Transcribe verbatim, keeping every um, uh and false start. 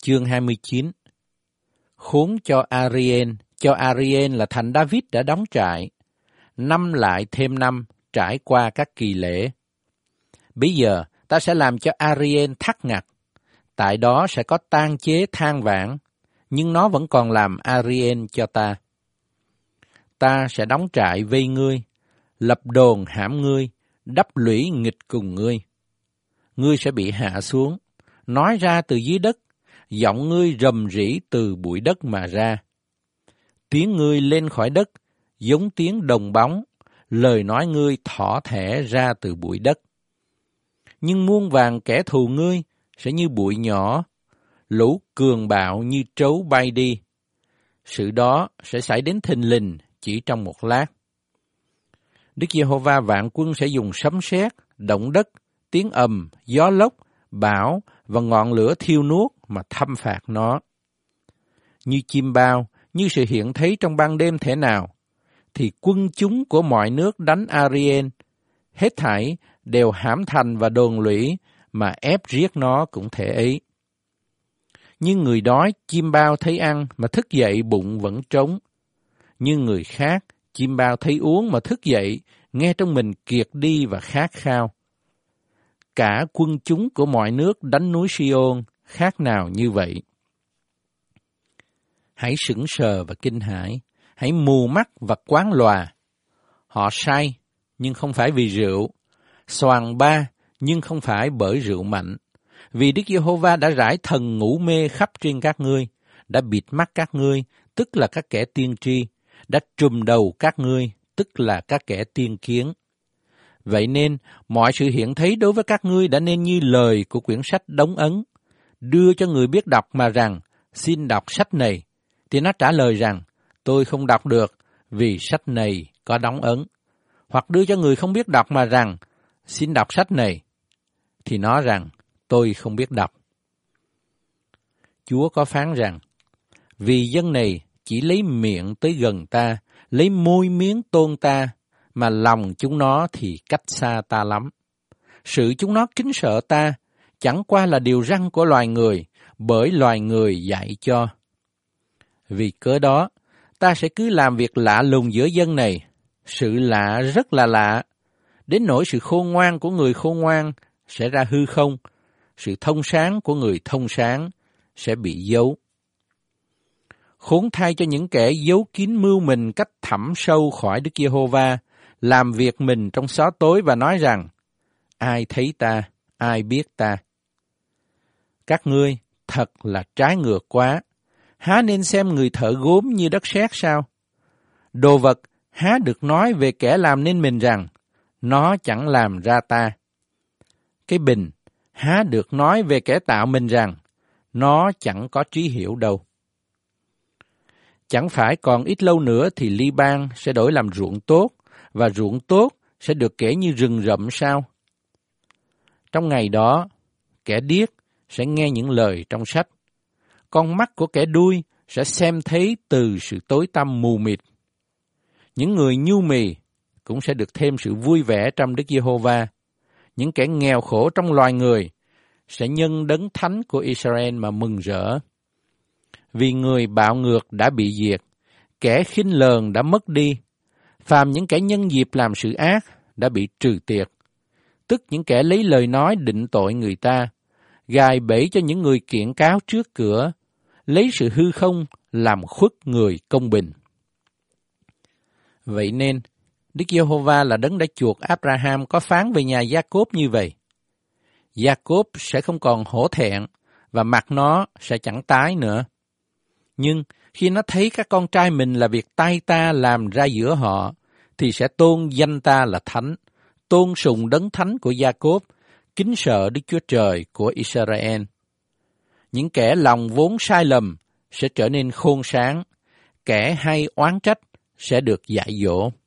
Chương hai mươi chín. Khốn cho Arien, cho Arien là thành David đã đóng trại, năm lại thêm năm trải qua các kỳ lễ. Bây giờ ta sẽ làm cho Arien thắt ngặt, tại đó sẽ có tang chế than vãn, nhưng nó vẫn còn làm Arien cho ta. Ta sẽ đóng trại vây ngươi, lập đồn hãm ngươi, đắp lũy nghịch cùng ngươi. Ngươi sẽ bị hạ xuống, nói ra từ dưới đất, giọng ngươi rầm rĩ từ bụi đất mà ra. Tiếng ngươi lên khỏi đất, giống tiếng đồng bóng, lời nói ngươi thỏ thẻ ra từ bụi đất. Nhưng muôn vàng kẻ thù ngươi sẽ như bụi nhỏ, lũ cường bạo như trấu bay đi. Sự đó sẽ xảy đến thình lình chỉ trong một lát. Đức Giê-hô-va vạn quân sẽ dùng sấm sét, động đất, tiếng ầm, gió lốc, bão và ngọn lửa thiêu nuốt mà thăm phạt nó. Như chim bao, như sự hiện thấy trong ban đêm thế nào, thì quân chúng của mọi nước đánh Arien, hết thảy đều hãm thành và đồn lũy mà ép riết nó cũng thể ấy. Như người đói, chim bao thấy ăn mà thức dậy bụng vẫn trống. Như người khác, chim bao thấy uống mà thức dậy, nghe trong mình kiệt đi và khát khao. Cả quân chúng của mọi nước đánh núi Si-ôn, khác nào như vậy. Hãy sững sờ và kinh hãi, hãy mù mắt và quán lòa. Họ say, nhưng không phải vì rượu, xoàng ba, nhưng không phải bởi rượu mạnh. Vì Đức Giê-hô-va đã rải thần ngủ mê khắp trên các ngươi, đã bịt mắt các ngươi, tức là các kẻ tiên tri, đã trùm đầu các ngươi, tức là các kẻ tiên kiến. Vậy nên, mọi sự hiện thấy đối với các ngươi đã nên như lời của quyển sách đóng ấn. Đưa cho người biết đọc mà rằng, xin đọc sách này, thì nó trả lời rằng, tôi không đọc được, vì sách này có đóng ấn. Hoặc đưa cho người không biết đọc mà rằng, xin đọc sách này, thì nó rằng, tôi không biết đọc. Chúa có phán rằng, vì dân này chỉ lấy miệng tới gần ta, lấy môi miếng tôn ta, mà lòng chúng nó thì cách xa ta lắm. Sự chúng nó kính sợ ta, chẳng qua là điều răn của loài người, bởi loài người dạy cho. Vì cớ đó, ta sẽ cứ làm việc lạ lùng giữa dân này, sự lạ rất là lạ, đến nỗi sự khôn ngoan của người khôn ngoan sẽ ra hư không, sự thông sáng của người thông sáng sẽ bị giấu. Khốn thay cho những kẻ giấu kín mưu mình cách thẳm sâu khỏi Đức Giê-hô-va, làm việc mình trong xó tối và nói rằng, ai thấy ta, ai biết ta. Các ngươi thật là trái ngược quá, há nên xem người thợ gốm như đất sét sao? Đồ vật há được nói về kẻ làm nên mình rằng, nó chẳng làm ra ta. Cái bình há được nói về kẻ tạo mình rằng, nó chẳng có trí hiểu đâu. Chẳng phải còn ít lâu nữa thì Li-ban sẽ đổi làm ruộng tốt, và ruộng tốt sẽ được kể như rừng rậm sao? Trong ngày đó, kẻ điếc sẽ nghe những lời trong sách. Con mắt của kẻ đuôi sẽ xem thấy từ sự tối tăm mù mịt. Những người nhu mì cũng sẽ được thêm sự vui vẻ trong Đức Giê-hô-va. Những kẻ nghèo khổ trong loài người sẽ nhân đấng thánh của Israel mà mừng rỡ. Vì người bạo ngược đã bị diệt, kẻ khinh lờn đã mất đi, phàm những kẻ nhân dịp làm sự ác đã bị trừ tiệt, tức những kẻ lấy lời nói định tội người ta, gài bẫy cho những người kiện cáo trước cửa, lấy sự hư không làm khuất người công bình. Vậy nên, Đức Giê-hô-va là đấng đã chuộc Abraham có phán về nhà Gia-cốp như vậy. Gia-cốp sẽ không còn hổ thẹn và mặt nó sẽ chẳng tái nữa. Nhưng khi nó thấy các con trai mình là việc tay ta làm ra giữa họ, thì sẽ tôn danh ta là thánh, tôn sùng đấng thánh của Gia-cốp, kính sợ Đức Chúa Trời của Israel. Những kẻ lòng vốn sai lầm sẽ trở nên khôn sáng, kẻ hay oán trách sẽ được dạy dỗ.